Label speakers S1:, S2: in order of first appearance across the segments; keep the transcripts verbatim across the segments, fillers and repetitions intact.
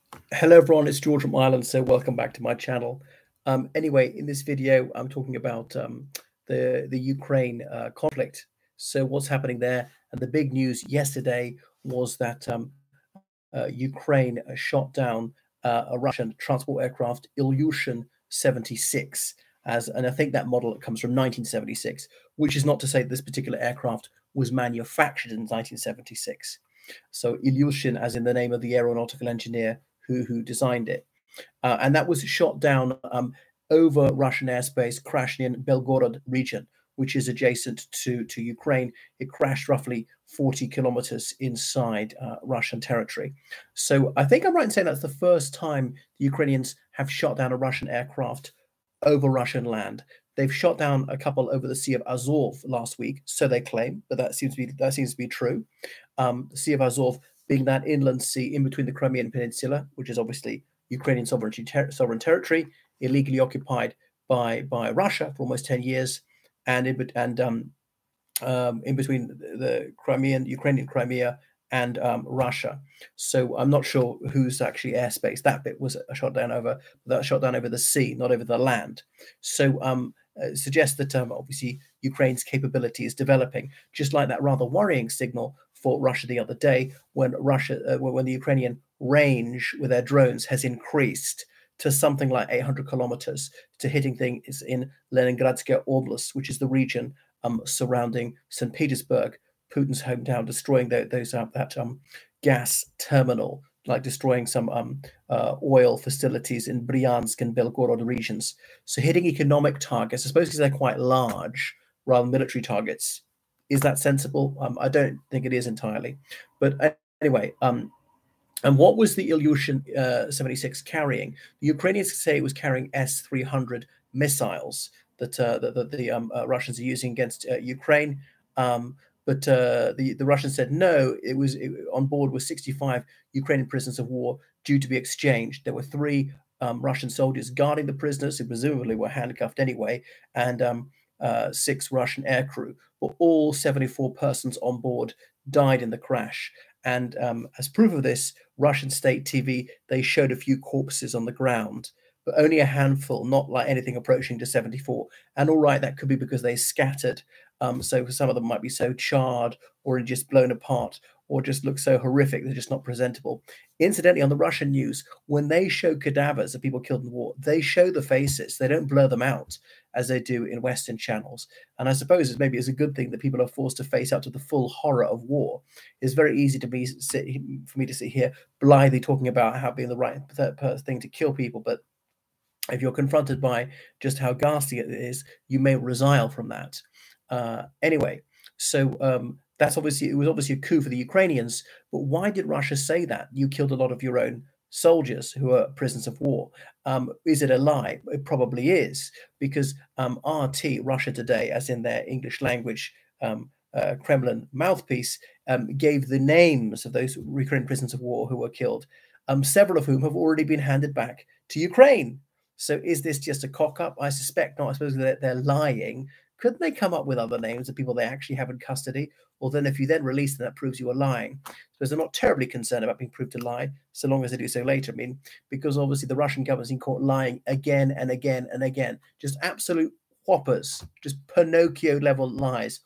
S1: Hello everyone, it's George from Ireland, so welcome back to my channel. Um, anyway, in this video, I'm talking about um, the, the Ukraine uh, conflict. So what's happening there? And the big news yesterday was that um, uh, Ukraine uh, shot down uh, a Russian transport aircraft, Ilyushin seventy-six, as, and I think that model comes from nineteen seventy-six, which is not to say that this particular aircraft was manufactured in nineteen seventy-six. So Ilyushin, as in the name of the aeronautical engineer who, who designed it. Uh, and that was shot down um, over Russian airspace, crashing in Belgorod region, which is adjacent to, to Ukraine. It crashed roughly forty kilometers inside uh, Russian territory. So I think I'm right in saying that's the first time the Ukrainians have shot down a Russian aircraft over Russian land. They've shot down a couple over the Sea of Azov last week, so they claim, but that seems to be that seems to be true. Um, the Sea of Azov being that inland sea in between the Crimean Peninsula, which is obviously Ukrainian sovereignty ter- sovereign territory, illegally occupied by by Russia for almost ten years, and in and um, um, in between the Crimean Ukrainian Crimea and um, Russia. So I'm not sure who's actually airspace. That bit was shot down over that shot down over the sea, not over the land. So um, uh, suggests that um, obviously Ukraine's capability is developing, just like that rather worrying signal for Russia the other day when Russia uh, when the Ukrainian range with their drones has increased to something like eight hundred kilometers, to hitting things in Leningradskaya Oblast, which is the region um, surrounding Saint Petersburg, Putin's hometown, destroying the, those uh, that um, gas terminal, like destroying some um, uh, oil facilities in Bryansk and Belgorod regions. So hitting economic targets, I suppose because they're quite large, rather than military targets. Is that sensible? Um, I don't think it is entirely. But anyway, um, and what was the Ilyushin uh, seventy-six carrying? The Ukrainians say it was carrying S three hundred missiles that, uh, that, that the um, uh, Russians are using against uh, Ukraine. Um, but uh, the, the Russians said no, it was it, on board with sixty-five Ukrainian prisoners of war due to be exchanged. There were three um, Russian soldiers guarding the prisoners, who presumably were handcuffed anyway, and um, uh, six Russian aircrew. But all seventy-four persons on board died in the crash. And um, as proof of this, Russian state T V, they showed a few corpses on the ground, but only a handful, not like anything approaching to seventy-four. And all right, that could be because they scattered. Um, so some of them might be so charred or just blown apart or just look so horrific, they're just not presentable. Incidentally, on the Russian news, when they show cadavers of people killed in the war, they show the faces. They don't blur them out as they do in Western channels. And I suppose it's maybe it's a good thing that people are forced to face up to the full horror of war. It's very easy to be sit, for me to sit here blithely talking about how being the right thing to kill people, but if you're confronted by just how ghastly it is, you may resile from that. Uh, anyway, so um, that's obviously it was obviously a coup for the Ukrainians. But why did Russia say that? You killed a lot of your own soldiers who are prisoners of war. Um, is it a lie? It probably is, because um, R T, Russia Today, as in their English language um, uh, Kremlin mouthpiece, um, gave the names of those Ukrainian prisoners of war who were killed, um, several of whom have already been handed back to Ukraine. So is this just a cock-up? I suspect not. I suppose they're, they're lying. Couldn't they come up with other names of people they actually have in custody? Or then if you then release them, that proves you are lying. So they're not terribly concerned about being proved to lie, so long as they do so later. I mean, because obviously the Russian government's in court lying again and again and again. Just absolute whoppers, just Pinocchio-level lies.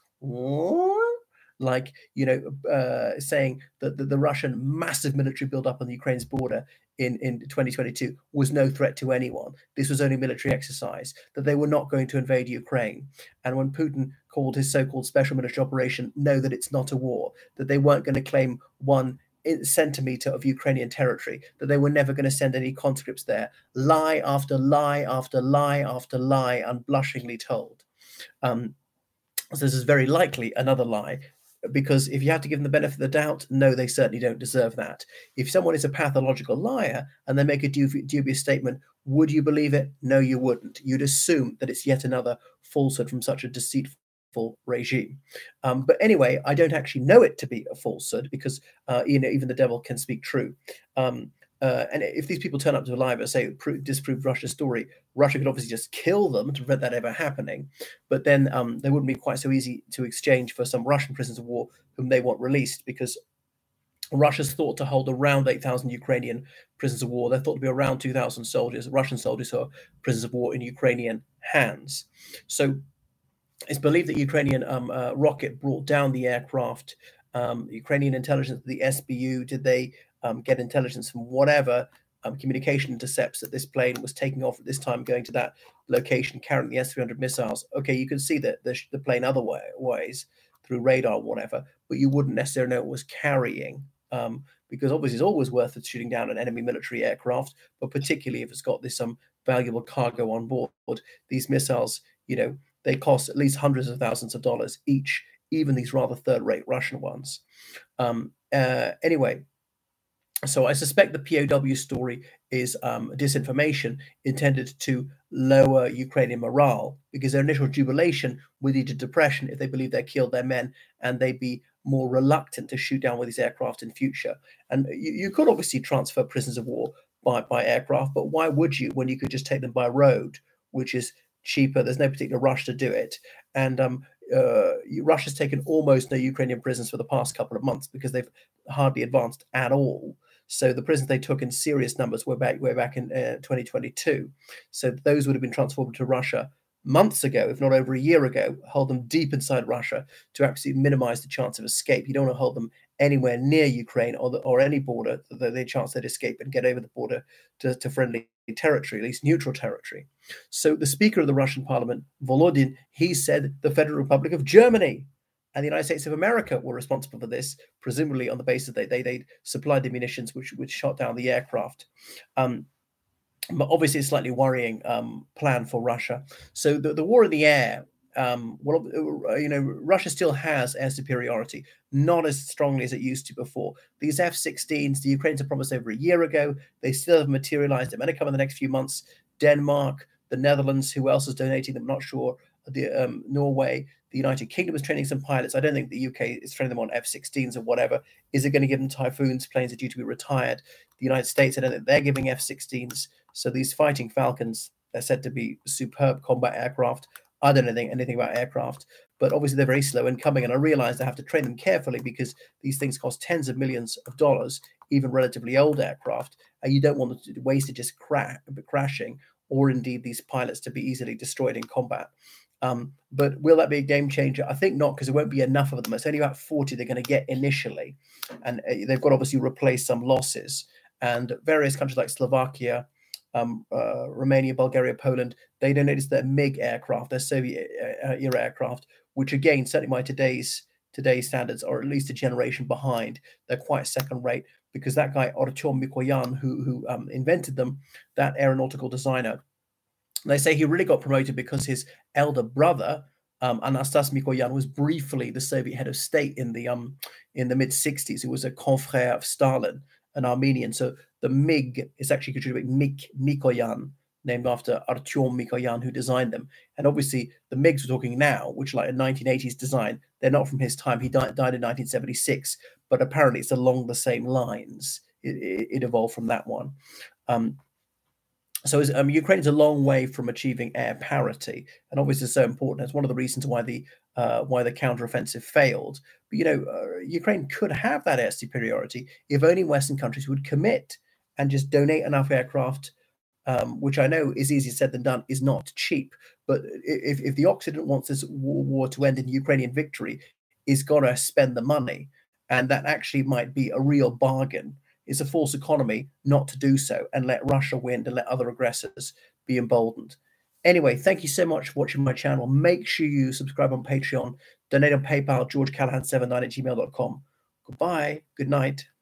S1: Like, you know, uh, saying that the, the Russian massive military build-up on the Ukraine's border in, in twenty twenty-two was no threat to anyone. This was only military exercise, that they were not going to invade Ukraine. And when Putin called his so-called special military operation, no, that it's not a war, that they weren't going to claim one centimeter of Ukrainian territory, that they were never going to send any conscripts there. Lie after lie after lie after lie, unblushingly told. Um, so this is very likely another lie, because if you have to give them the benefit of the doubt, no, they certainly don't deserve that. If someone is a pathological liar and they make a dubious statement, would you believe it? No, you wouldn't. You'd assume that it's yet another falsehood from such a deceitful regime. Um, but anyway, I don't actually know it to be a falsehood, because uh, you know, even the devil can speak true. Um, uh, and if these people turn up to a lie and say disprove Russia's story, Russia could obviously just kill them to prevent that ever happening. But then um, they wouldn't be quite so easy to exchange for some Russian prisoners of war whom they want released, because Russia's thought to hold around eight thousand Ukrainian prisoners of war. They're thought to be around two thousand soldiers, Russian soldiers who are prisoners of war in Ukrainian hands. So it's believed that Ukrainian um, uh, rocket brought down the aircraft. Um, Ukrainian intelligence, the S B U, did they um, get intelligence from whatever um, communication intercepts that this plane was taking off at this time, going to that location, carrying the S three hundred missiles? Okay, you could see that the, the plane other way, ways through radar or whatever, but you wouldn't necessarily know it was carrying, um, because obviously it's always worth it shooting down an enemy military aircraft, but particularly if it's got this um, valuable cargo on board. These missiles, you know, they cost at least hundreds of thousands of dollars each, even these rather third-rate Russian ones. Um, uh, anyway, so I suspect the P O W story is um, disinformation intended to lower Ukrainian morale, because their initial jubilation would lead to depression if they believe they killed their men, and they'd be more reluctant to shoot down with these aircraft in future. And you, you could obviously transfer prisoners of war by, by aircraft, but why would you when you could just take them by road, which is cheaper? There's no particular rush to do it. And um, uh, Russia's taken almost no Ukrainian prisoners for the past couple of months because they've hardly advanced at all. So the prisoners they took in serious numbers were back, way back in uh, twenty twenty-two. So those would have been transformed to Russia months ago, if not over a year ago. Hold them deep inside Russia to absolutely minimize the chance of escape. You don't want to hold them anywhere near Ukraine or the, or any border, the, the chance they'd escape and get over the border to, to friendly territory, at least neutral territory. So the Speaker of the Russian Parliament, Volodin, he said the Federal Republic of Germany and the United States of America were responsible for this, presumably on the basis that they they supplied the munitions which which shot down the aircraft. Um, but obviously, it's a slightly worrying um, plan for Russia. So the, the war in the air, um, well, you know, Russia still has air superiority, not as strongly as it used to before. These F sixteens, the Ukrainians have promised over a year ago, they still have materialized. They're going to come in the next few months. Denmark, the Netherlands, who else is donating them? I'm not sure. The um, Norway, the United Kingdom is training some pilots. I don't think the U K is training them on F sixteens or whatever. Is it going to give them Typhoons? Planes are due to be retired. The United States, I don't think they're giving F sixteens. So these Fighting Falcons, they're said to be superb combat aircraft. I don't know anything, anything about aircraft, but obviously they're very slow in coming. And I realize I have to train them carefully because these things cost tens of millions of dollars, even relatively old aircraft. And you don't want them to waste it just cra crashing, or indeed these pilots to be easily destroyed in combat. Um, but will that be a game changer? I think not, because there won't be enough of them. It's only about forty they're going to get initially. And uh, they've got to obviously replace some losses. And various countries like Slovakia, um, uh, Romania, Bulgaria, Poland, they donated their MiG aircraft, their Soviet uh, era aircraft, which again, certainly by today's today's standards, are at least a generation behind. They're quite second rate, because that guy, Artyom Mikoyan, who, who um, invented them, that aeronautical designer, they say he really got promoted because his elder brother, um, Anastas Mikoyan, was briefly the Soviet head of state in the um in the mid sixties. He was a confrère of Stalin, an Armenian. So the MiG is actually contributing Mik Mikoyan, named after Artyom Mikoyan, who designed them. And obviously the MiGs we're talking now, which are like a nineteen eighties design, they're not from his time. He died, died in nineteen seventy-six, but apparently it's along the same lines. It, it, it evolved from that one. Um, So um, Ukraine is a long way from achieving air parity, and obviously it's so important. It's one of the reasons why the uh, why the counteroffensive failed. But you know, uh, Ukraine could have that air superiority if only Western countries would commit and just donate enough aircraft, um, which I know is easier said than done, is not cheap. But if, if the Occident wants this war, war to end in Ukrainian victory, is got to spend the money, and that actually might be a real bargain. It's a false economy not to do so and let Russia win and let other aggressors be emboldened. Anyway, thank you so much for watching my channel. Make sure you subscribe on Patreon, donate on PayPal, george callahan seven nine at gmail dot com. Goodbye. Good night.